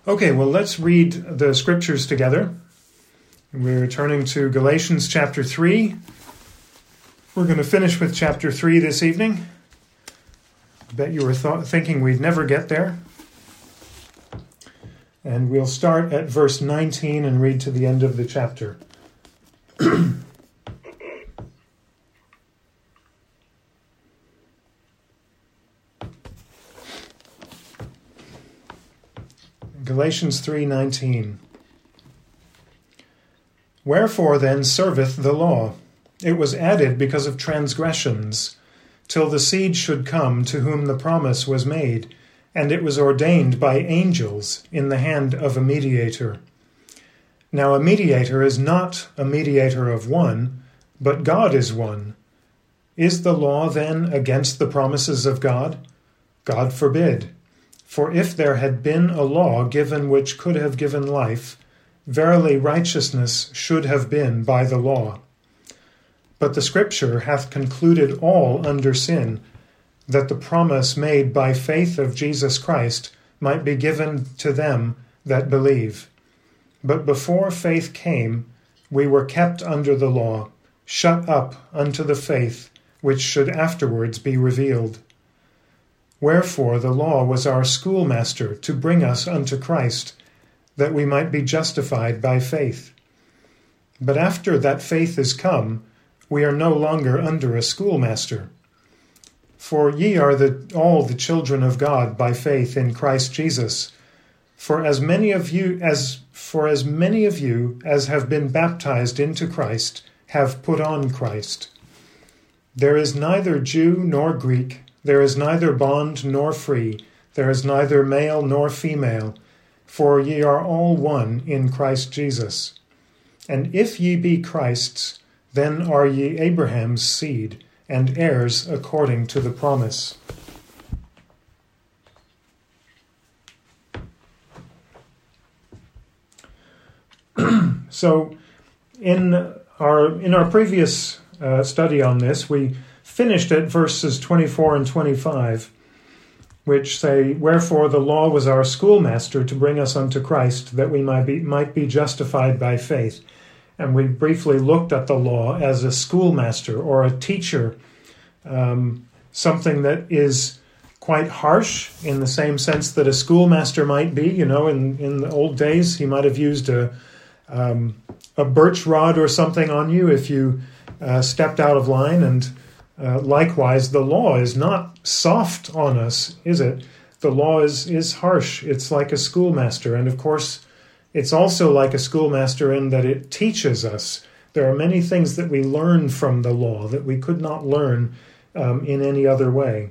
Okay, well, let's read the scriptures together. We're turning to Galatians chapter 3. We're going to finish with chapter 3 this evening. I bet you were thinking we'd never get there. And we'll start at verse 19 and read to the end of the chapter. Galatians 3:19. Wherefore then serveth the law? It was added because of transgressions, till the seed should come to whom the promise was made, and it was ordained by angels in the hand of a mediator. Now a mediator is not a mediator of one, but God is one. Is the law then against the promises of God? God forbid. For if there had been a law given which could have given life, verily righteousness should have been by the law. But the Scripture hath concluded all under sin, that the promise made by faith of Jesus Christ might be given to them that believe. But before faith came, we were kept under the law, shut up unto the faith which should afterwards be revealed. Wherefore the law was our schoolmaster to bring us unto Christ, that we might be justified by faith. But after that faith is come, we are no longer under a schoolmaster. For ye are all the children of God by faith in Christ Jesus. For as many of you as have been baptized into Christ have put on Christ. There is neither Jew nor Greek, there is neither bond nor free, there is neither male nor female, for ye are all one in Christ Jesus. And if ye be Christ's, then are ye Abraham's seed, and heirs according to the promise. So, in our previous study on this, we finished at verses 24 and 25, which say, Wherefore the law was our schoolmaster to bring us unto Christ, that we might be justified by faith. And we briefly looked at the law as a schoolmaster or a teacher, something that is quite harsh in the same sense that a schoolmaster might be. You know, in the old days, he might have used a birch rod or something on you if you stepped out of line. And likewise, the law is not soft on us, is it? The law is harsh. It's like a schoolmaster. And of course, it's also like a schoolmaster in that it teaches us. There are many things that we learn from the law that we could not learn in any other way.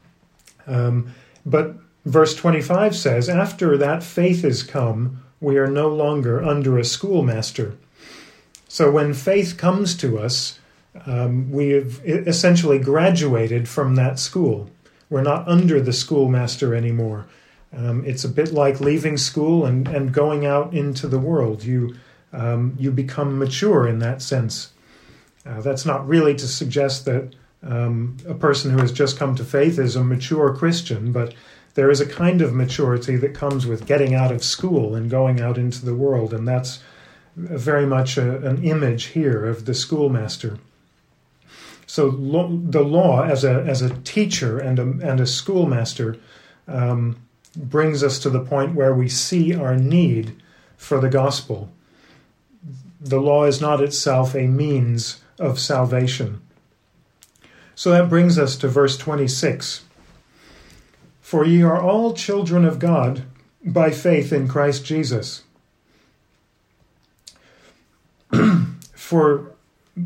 But verse 25 says, after that faith is come, we are no longer under a schoolmaster. So when faith comes to us, we have essentially graduated from that school. We're not under the schoolmaster anymore. It's a bit like leaving school and going out into the world. You become mature in that sense. That's not really to suggest that a person who has just come to faith is a mature Christian, but there is a kind of maturity that comes with getting out of school and going out into the world, and that's very much an image here of the schoolmaster. So the law, as a teacher and a schoolmaster, brings us to the point where we see our need for the gospel. The law is not itself a means of salvation. So that brings us to verse 26. For ye are all children of God by faith in Christ Jesus. For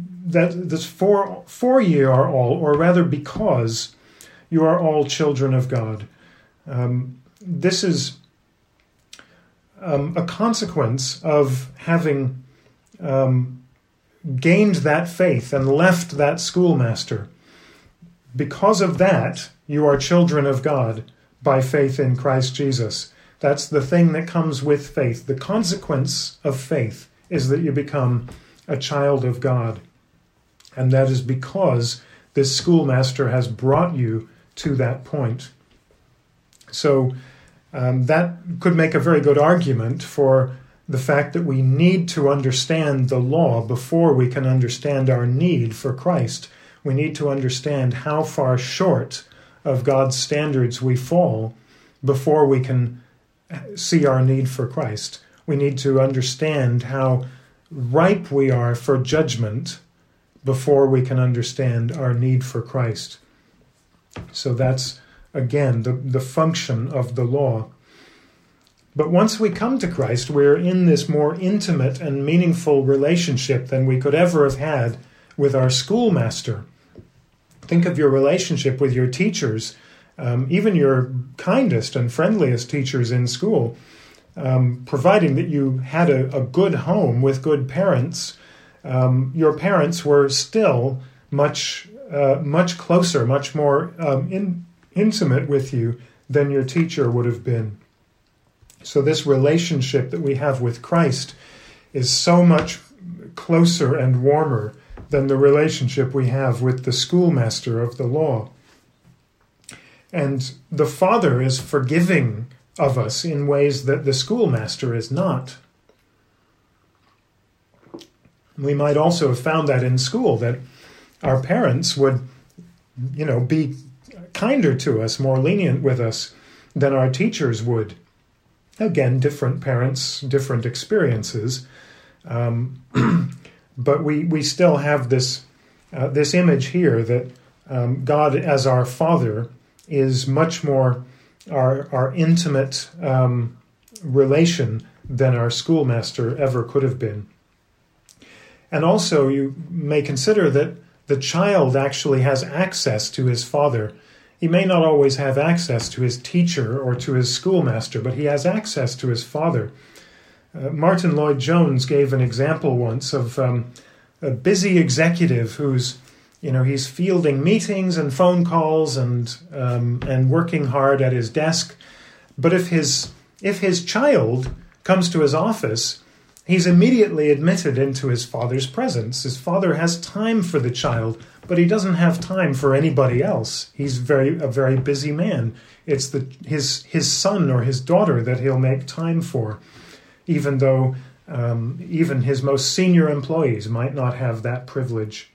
ye are all, or rather because you are all children of God. This is a consequence of having gained that faith and left that schoolmaster. Because of that, you are children of God by faith in Christ Jesus. That's the thing that comes with faith. The consequence of faith is that you become a child of God. And that is because this schoolmaster has brought you to that point. So that could make a very good argument for the fact that we need to understand the law before we can understand our need for Christ. We need to understand how far short of God's standards we fall before we can see our need for Christ. We need to understand how ripe we are for judgment before we can understand our need for Christ. So that's, again, the function of the law. But once we come to Christ, we're in this more intimate and meaningful relationship than we could ever have had with our schoolmaster. Think of your relationship with your teachers, even your kindest and friendliest teachers in school. Providing that you had a good home with good parents, your parents were still much closer, much more intimate with you than your teacher would have been. So this relationship that we have with Christ is so much closer and warmer than the relationship we have with the schoolmaster of the law. And the Father is forgiving of us in ways that the schoolmaster is not. We might also have found that in school, that our parents would, be kinder to us, more lenient with us than our teachers would. Again, different parents, different experiences, but we still have this image here that God as our Father is much more our intimate relation than our schoolmaster ever could have been. And also you may consider that the child actually has access to his father. He may not always have access to his teacher or to his schoolmaster, but he has access to his father. Martin Lloyd-Jones gave an example once of a busy executive who's, he's fielding meetings and phone calls and working hard at his desk. But if his child comes to his office, he's immediately admitted into his father's presence. His father has time for the child, but he doesn't have time for anybody else. He's a very busy man. It's his son or his daughter that he'll make time for, even though even his most senior employees might not have that privilege.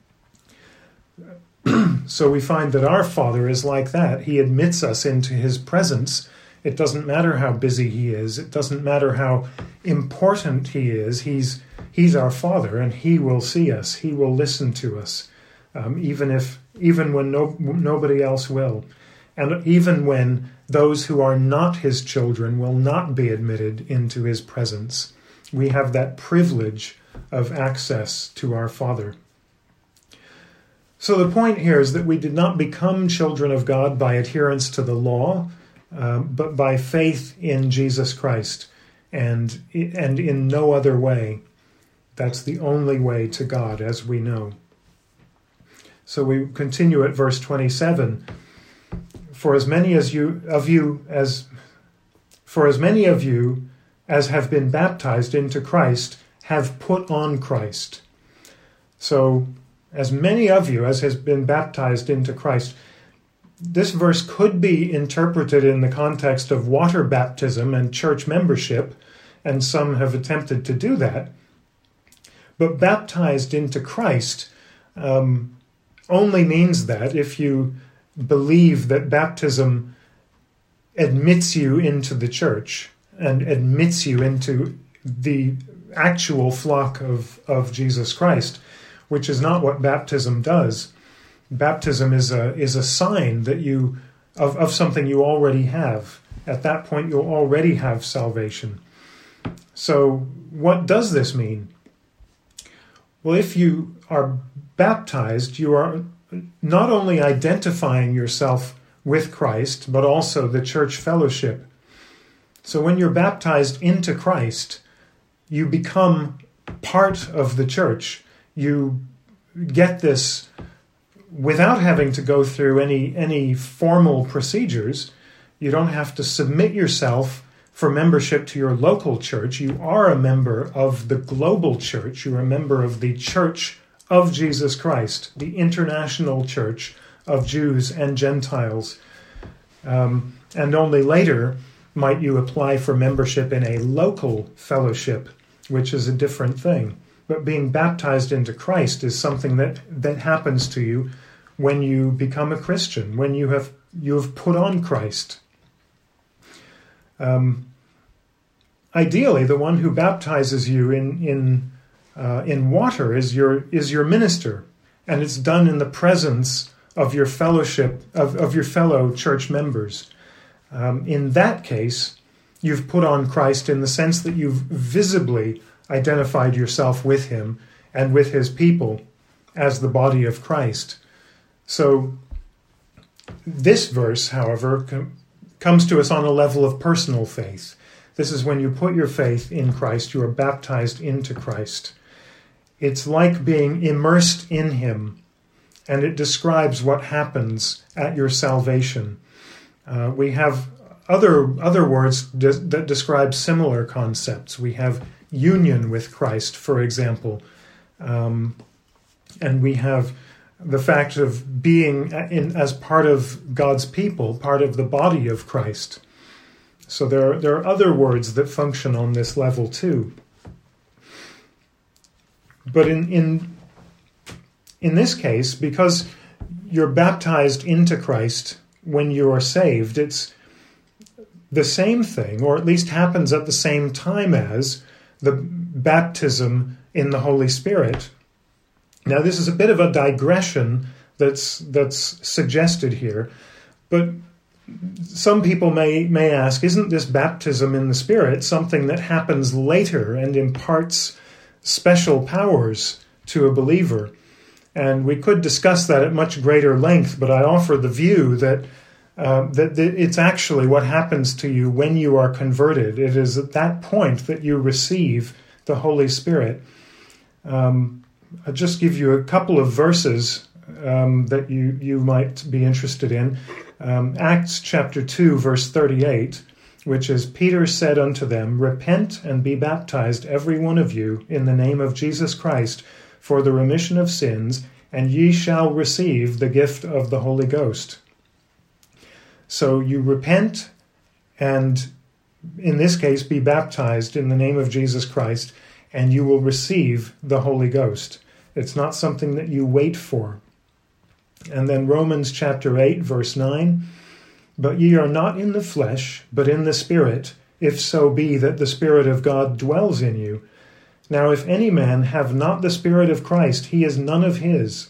So we find that our Father is like that. He admits us into his presence. It doesn't matter how busy he is. It doesn't matter how important he is. He's our Father, and he will see us. He will listen to us, even when nobody else will, and even when those who are not his children will not be admitted into his presence. We have that privilege of access to our Father. So the point here is that we did not become children of God by adherence to the law, but by faith in Jesus Christ, and in no other way. That's the only way to God, as we know. So we continue at verse 27. For as many of you as have been baptized into Christ have put on Christ. So as many of you as has been baptized into Christ. This verse could be interpreted in the context of water baptism and church membership, and some have attempted to do that. But baptized into Christ only means that if you believe that baptism admits you into the church and admits you into the actual flock of Jesus Christ, which is not what baptism does. Baptism is a sign that of something you already have. At that point, you'll already have salvation. So what does this mean? Well, if you are baptized, you are not only identifying yourself with Christ, but also the church fellowship. So when you're baptized into Christ, you become part of the church. You get this without having to go through any formal procedures. You don't have to submit yourself for membership to your local church. You are a member of the global church. You're a member of the Church of Jesus Christ, the international church of Jews and Gentiles. And only later might you apply for membership in a local fellowship, which is a different thing. But being baptized into Christ is something that happens to you when you become a Christian, when you have put on Christ. Ideally, the one who baptizes you in water is your minister, and it's done in the presence of your fellowship, of your fellow church members. In that case, you've put on Christ in the sense that you've visibly identified yourself with him and with his people as the body of Christ. So this verse, however, comes to us on a level of personal faith. This is when you put your faith in Christ, you are baptized into Christ. It's like being immersed in him, and it describes what happens at your salvation. We have other words that describe similar concepts. We have union with Christ, for example, and we have the fact of being as part of God's people, part of the body of Christ. So there are other words that function on this level too. But in this case, because you're baptized into Christ when you are saved, it's the same thing, or at least happens at the same time as the baptism in the Holy Spirit. Now, this is a bit of a digression that's suggested here, but some people may ask, isn't this baptism in the Spirit something that happens later and imparts special powers to a believer? And we could discuss that at much greater length, but I offer the view that it's actually what happens to you when you are converted. It is at that point that you receive the Holy Spirit. I'll just give you a couple of verses that you might be interested in. Acts chapter 2, verse 38, which is, Peter said unto them, Repent and be baptized every one of you in the name of Jesus Christ for the remission of sins, and ye shall receive the gift of the Holy Ghost. So you repent and, in this case, be baptized in the name of Jesus Christ, and you will receive the Holy Ghost. It's not something that you wait for. And then Romans chapter 8, verse 9, But ye are not in the flesh, but in the Spirit, if so be that the Spirit of God dwells in you. Now if any man have not the Spirit of Christ, he is none of his.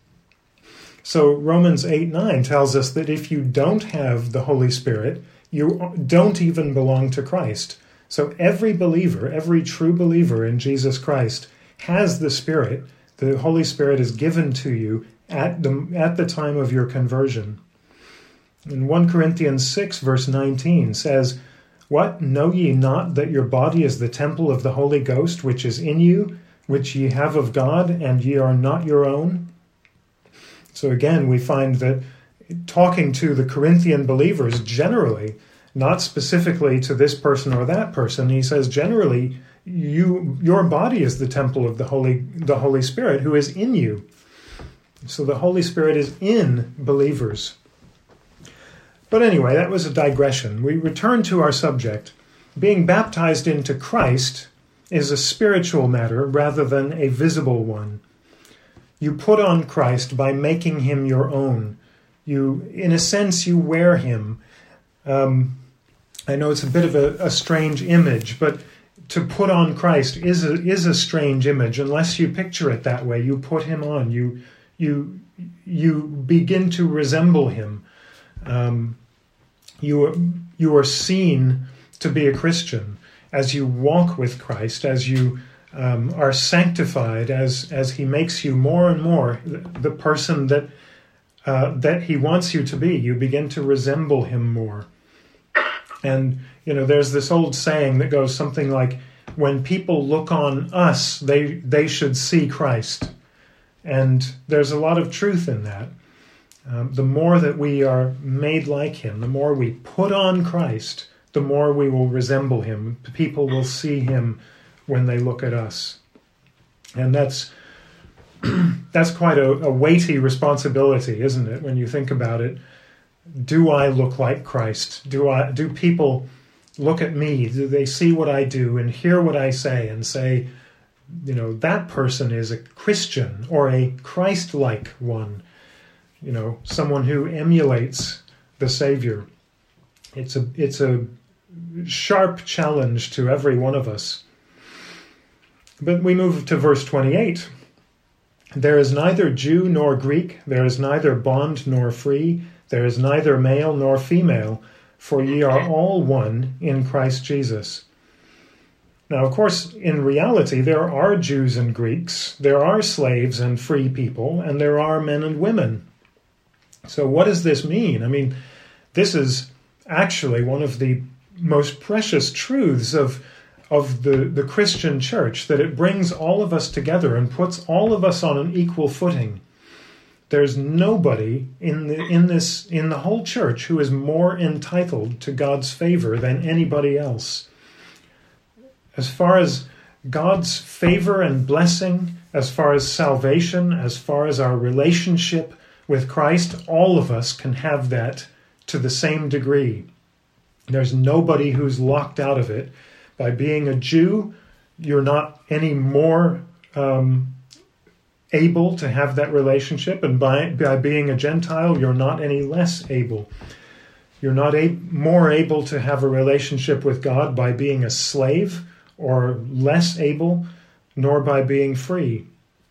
So Romans 8:9 tells us that if you don't have the Holy Spirit, you don't even belong to Christ. So every believer, every true believer in Jesus Christ has the Spirit. The Holy Spirit is given to you at the time of your conversion. In 1 Corinthians 6, verse 19 says, What, know ye not that your body is the temple of the Holy Ghost, which is in you, which ye have of God, and ye are not your own? So again, we find that talking to the Corinthian believers generally, not specifically to this person or that person, he says generally, your body is the temple of the Holy Spirit who is in you. So the Holy Spirit is in believers. But anyway, that was a digression. We return to our subject. Being baptized into Christ is a spiritual matter rather than a visible one. You put on Christ by making him your own. In a sense, you wear him. I know it's a bit of a strange image, but to put on Christ is a strange image unless you picture it that way. You put him on. You begin to resemble him. You are seen to be a Christian as you walk with Christ, as you are sanctified, as he makes you more and more the person that he wants you to be. You begin to resemble him more. And, there's this old saying that goes something like, when people look on us, they should see Christ. And there's a lot of truth in that. The more that we are made like him, the more we put on Christ, the more we will resemble him. People will see him when they look at us. And that's quite a weighty responsibility, isn't it, when you think about it? Do I look like Christ? Do people look at me? Do they see what I do and hear what I say and say, that person is a Christian or a Christ-like one, someone who emulates the Savior? It's a sharp challenge to every one of us. But we move to verse 28. There is neither Jew nor Greek, there is neither bond nor free, there is neither male nor female, for ye are all one in Christ Jesus. Now, of course, in reality, there are Jews and Greeks, there are slaves and free people, and there are men and women. So what does this mean? I mean, this is actually one of the most precious truths of the Christian church, that it brings all of us together and puts all of us on an equal footing. There's nobody in the whole church who is more entitled to God's favor than anybody else. As far as God's favor and blessing, as far as salvation, as far as our relationship with Christ, all of us can have that to the same degree. There's nobody who's locked out of it. By being a Jew, you're not any more able to have that relationship, and by being a Gentile, you're not any less able. You're not more able to have a relationship with God by being a slave, or less able, nor by being free.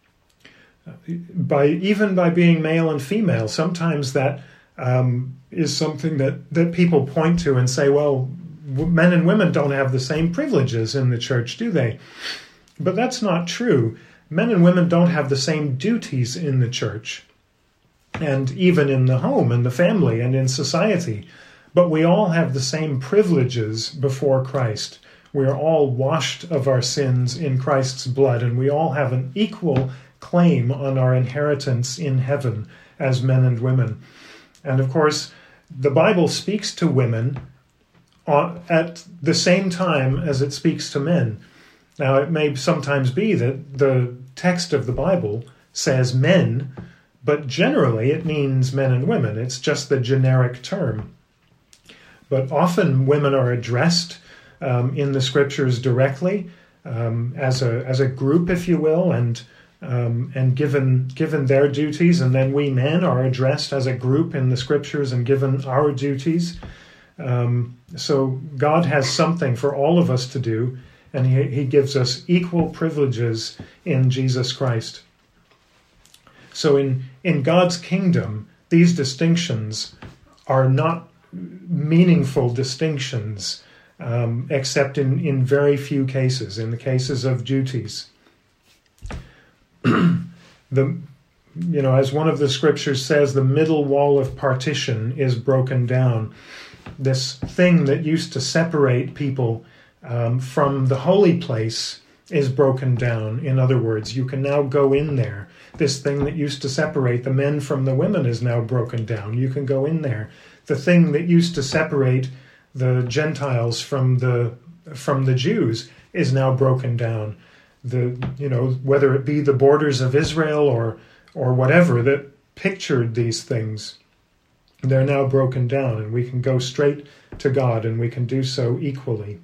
Even by being male and female, sometimes that is something that people point to and say, well, men and women don't have the same privileges in the church, do they? But that's not true. Men and women don't have the same duties in the church, and even in the home and the family and in society. But we all have the same privileges before Christ. We are all washed of our sins in Christ's blood, and we all have an equal claim on our inheritance in heaven as men and women. And of course, the Bible speaks to women at the same time as it speaks to men. Now, it may sometimes be that the text of the Bible says men, but generally it means men and women. It's just the generic term. But often women are addressed in the scriptures directly as a group, if you will, and given their duties, and then we men are addressed as a group in the scriptures and given our duties. So God has something for all of us to do, and he gives us equal privileges in Jesus Christ. So in God's kingdom, these distinctions are not meaningful distinctions, except in very few cases, in the cases of duties. As one of the scriptures says, the middle wall of partition is broken down. This thing that used to separate people from the holy place is broken down. In other words, you can now go in there. This thing that used to separate the men from the women is now broken down. You can go in there. The thing that used to separate the Gentiles from the Jews is now broken down. Whether it be the borders of Israel or whatever that pictured these things, they're now broken down, and we can go straight to God, and we can do so equally.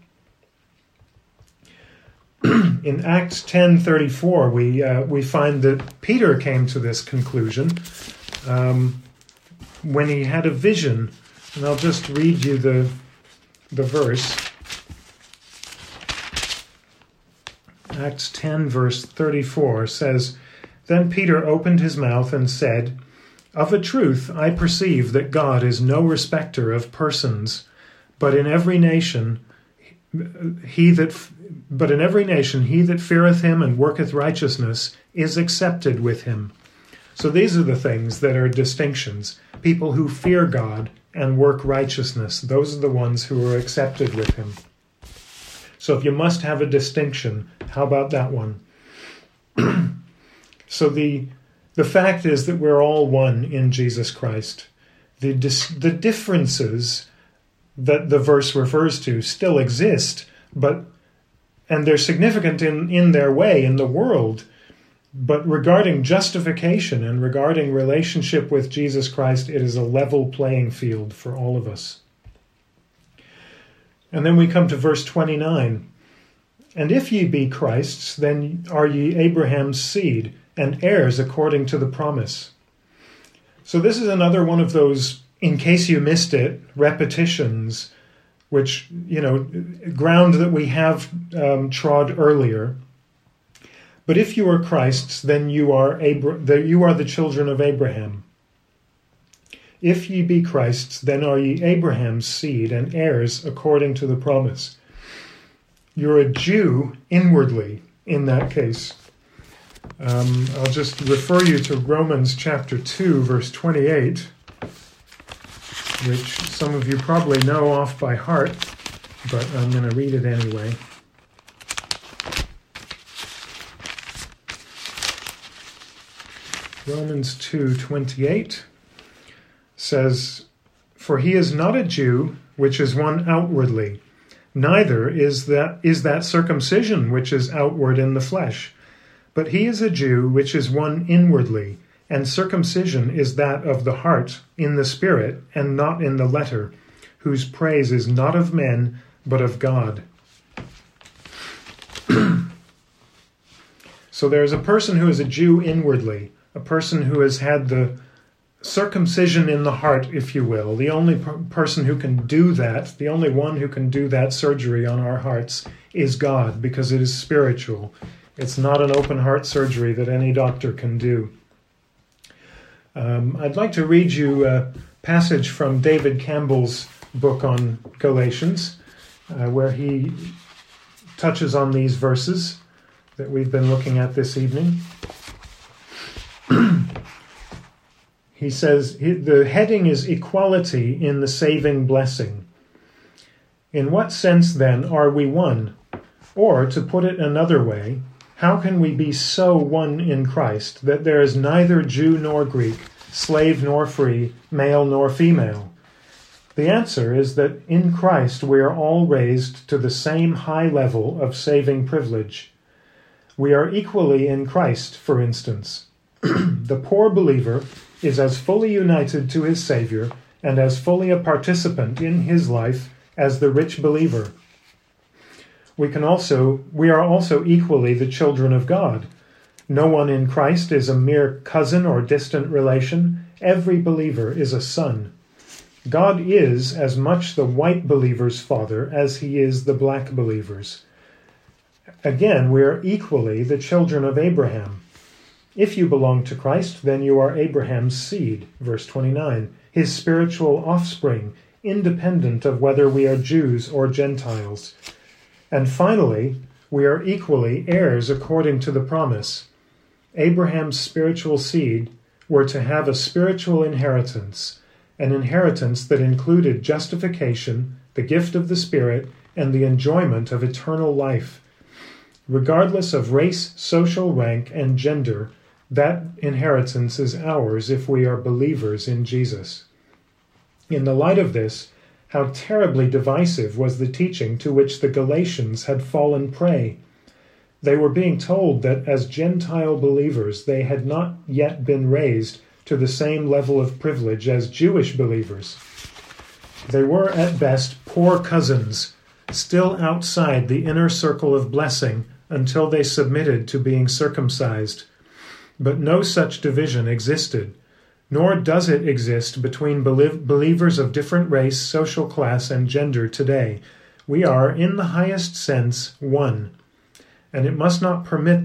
In Acts 10:34, we find that Peter came to this conclusion when he had a vision, and I'll just read you the verse. Acts 10, verse 34 says, "Then Peter opened his mouth and said, 'Of a truth I perceive that God is no respecter of persons, but in every nation he that feareth him and worketh righteousness is accepted with him.'" So these are the things that are distinctions. People who fear God and work righteousness, those are the ones who are accepted with him. So if you must have a distinction, how about that one? So the fact is that we're all one in Jesus Christ. The differences that the verse refers to still exist, and they're significant in their way in the world. But regarding justification and regarding relationship with Jesus Christ, it is a level playing field for all of us. And then we come to verse 29. And if ye be Christ's, then are ye Abraham's seed, and heirs according to the promise. So this is another one of those, in case you missed it, repetitions, which, ground that we have trod earlier. But if you are Christ's, then you are the children of Abraham. If ye be Christ's, then are ye Abraham's seed, and heirs according to the promise. You're a Jew inwardly in that case. I'll just refer you to Romans chapter 2, verse 28, which some of you probably know off by heart, but I'm going to read it anyway. Romans 2:28 says, For he is not a Jew, which is one outwardly, neither is that circumcision which is outward in the flesh. But he is a Jew which is one inwardly, and circumcision is that of the heart, in the spirit, and not in the letter, whose praise is not of men, but of God. So there is a person who is a Jew inwardly, a person who has had the circumcision in the heart, if you will. The only person who can do that, the only one who can do that surgery on our hearts is God, because it is spiritual. It's not an open heart surgery that any doctor can do. I'd like to read you a passage from David Campbell's book on Galatians, where he touches on these verses that we've been looking at this evening. He says, the heading is equality in the saving blessing. In what sense, then, are we one? Or, to put it another way, how can we be so one in Christ that there is neither Jew nor Greek, slave nor free, male nor female? The answer is that in Christ we are all raised to the same high level of saving privilege. We are equally in Christ, for instance. The poor believer is as fully united to his Savior and as fully a participant in his life as the rich believer. We are also equally the children of God. No one in Christ is a mere cousin or distant relation. Every believer is a son. God is as much the white believer's father as he is the black believer's. Again, we are equally the children of Abraham. If you belong to Christ, then you are Abraham's seed, verse 29, his spiritual offspring, independent of whether we are Jews or Gentiles. And finally, we are equally heirs according to the promise. Abraham's spiritual seed were to have a spiritual inheritance, an inheritance that included justification, the gift of the Spirit, and the enjoyment of eternal life. Regardless of race, social rank, and gender, that inheritance is ours if we are believers in Jesus. In the light of this, how terribly divisive was the teaching to which the Galatians had fallen prey. They were being told that as Gentile believers they had not yet been raised to the same level of privilege as Jewish believers. They were at best poor cousins, still outside the inner circle of blessing until they submitted to being circumcised. But no such division existed, nor does it exist between believers of different race, social class, and gender today. We are, in the highest sense, one. And we must not permit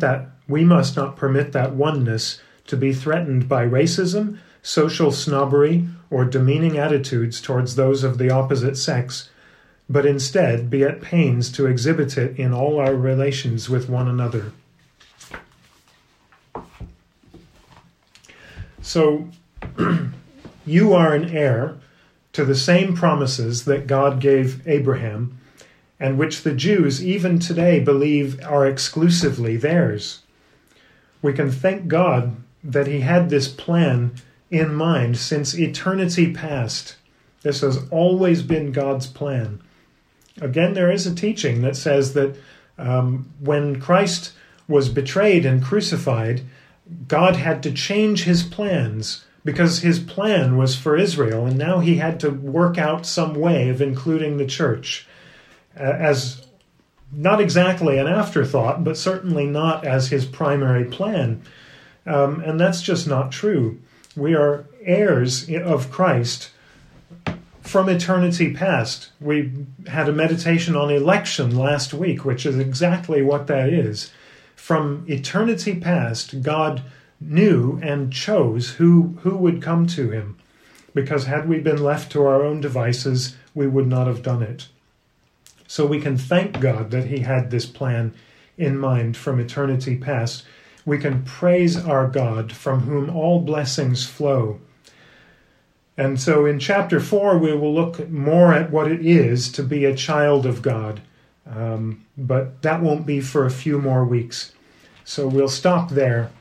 that oneness to be threatened by racism, social snobbery, or demeaning attitudes towards those of the opposite sex, but instead be at pains to exhibit it in all our relations with one another. So, you are an heir to the same promises that God gave Abraham, and which the Jews even today believe are exclusively theirs. We can thank God that he had this plan in mind since eternity past. This has always been God's plan. Again, there is a teaching that says that when Christ was betrayed and crucified, God had to change his plans because his plan was for Israel, and now he had to work out some way of including the church. as not exactly an afterthought, but certainly not as his primary plan. And that's just not true. We are heirs of Christ from eternity past. We had a meditation on election last week, which is exactly what that is. From eternity past, God knew and chose who would come to him. Because had we been left to our own devices, we would not have done it. So we can thank God that he had this plan in mind from eternity past. We can praise our God from whom all blessings flow. And so in chapter 4, we will look more at what it is to be a child of God. But that won't be for a few more weeks. So we'll stop there